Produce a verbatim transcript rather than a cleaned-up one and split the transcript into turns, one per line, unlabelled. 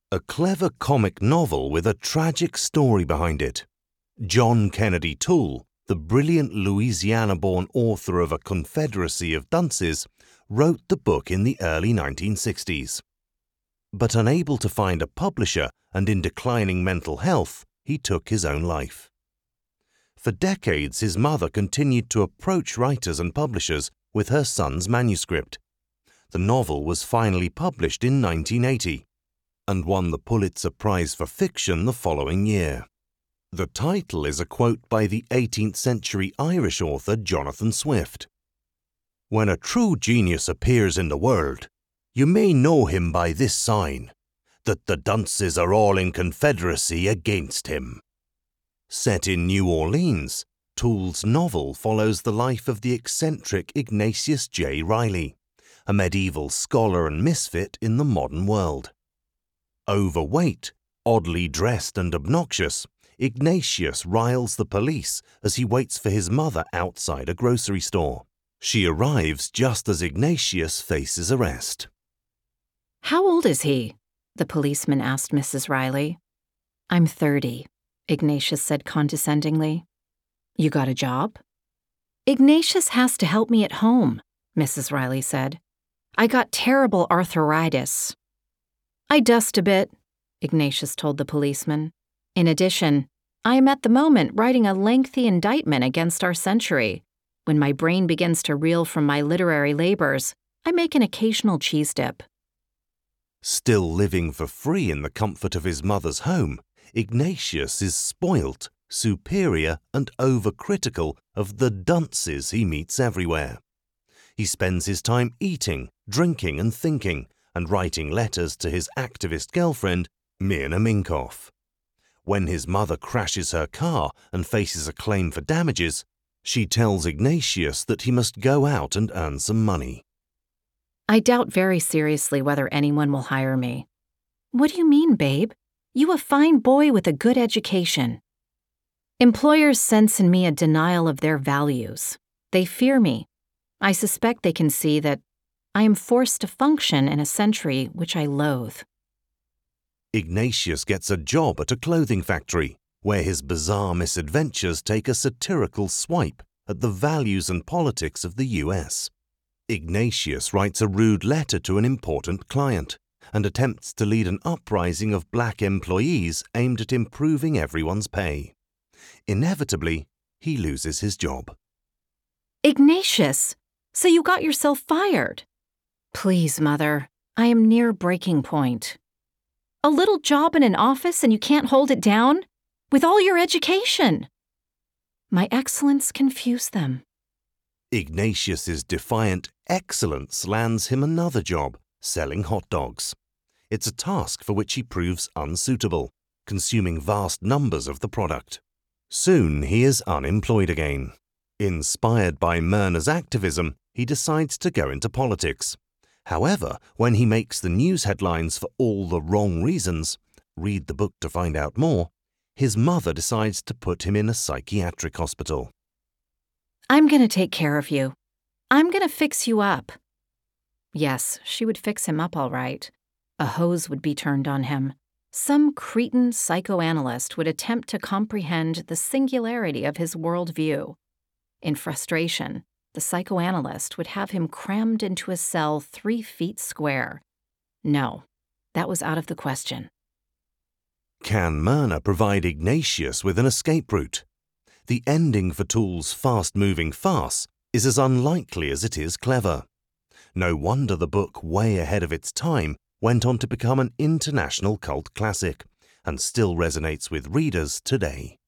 A clever comic novel with a tragic story behind it. John Kennedy Toole, the brilliant Louisiana-born author of A Confederacy of Dunces, wrote the book in the early nineteen sixties. But unable to find a publisher and in declining mental health, he took his own life. For decades, his mother continued to approach writers and publishers with her son's manuscript. The novel was finally published in nineteen eighty and won the Pulitzer Prize for Fiction the following year. The title is a quote by the eighteenth century Irish author Jonathan Swift. "When a true genius appears in the world, you may know him by this sign, that the dunces are all in confederacy against him." Set in New Orleans, Toole's novel follows the life of the eccentric Ignatius J. Reilly, a medieval scholar and misfit in the modern world. Overweight, oddly dressed and obnoxious, Ignatius riles the police as he waits for his mother outside a grocery store. She arrives just as Ignatius faces arrest.
"How old is he?" the policeman asked Missus Reilly. "I'm thirty, Ignatius said condescendingly. "You got a job?" "Ignatius has to help me at home," Missus Reilly said. "I got terrible arthritis." "I dust a bit," Ignatius told the policeman. "In addition, I am at the moment writing a lengthy indictment against our century. When my brain begins to reel from my literary labors, I make an occasional cheese dip."
Still living for free in the comfort of his mother's home, Ignatius is spoilt, superior, and overcritical of the dunces he meets everywhere. He spends his time eating, drinking, and thinking, and writing letters to his activist girlfriend, Myrna Minkoff. When his mother crashes her car and faces a claim for damages, she tells Ignatius that he must go out and earn some money.
"I doubt very seriously whether anyone will hire me." "What do you mean, babe? You a fine boy with a good education." "Employers sense in me a denial of their values. They fear me. I suspect they can see that I am forced to function in a century which I loathe."
Ignatius gets a job at a clothing factory, where his bizarre misadventures take a satirical swipe at the values and politics of the U S. Ignatius writes a rude letter to an important client and attempts to lead an uprising of black employees aimed at improving everyone's pay. Inevitably, he loses his job.
"Ignatius, so you got yourself fired?" "Please, Mother, I am near breaking point." "A little job in an office and you can't hold it down? With all your education?" "My excellence confused them."
Ignatius's defiant excellence lands him another job, selling hot dogs. It's a task for which he proves unsuitable, consuming vast numbers of the product. Soon he is unemployed again. Inspired by Myrna's activism, he decides to go into politics. However, when he makes the news headlines for all the wrong reasons, read the book to find out more, his mother decides to put him in a psychiatric hospital.
"I'm going to take care of you. I'm going to fix you up." Yes, she would fix him up all right. A hose would be turned on him. Some cretin psychoanalyst would attempt to comprehend the singularity of his worldview. In frustration, the psychoanalyst would have him crammed into a cell three feet square. No, that was out of the question.
Can Myrna provide Ignatius with an escape route? The ending for Toole's fast-moving farce is as unlikely as it is clever. No wonder the book, way ahead of its time, went on to become an international cult classic and still resonates with readers today.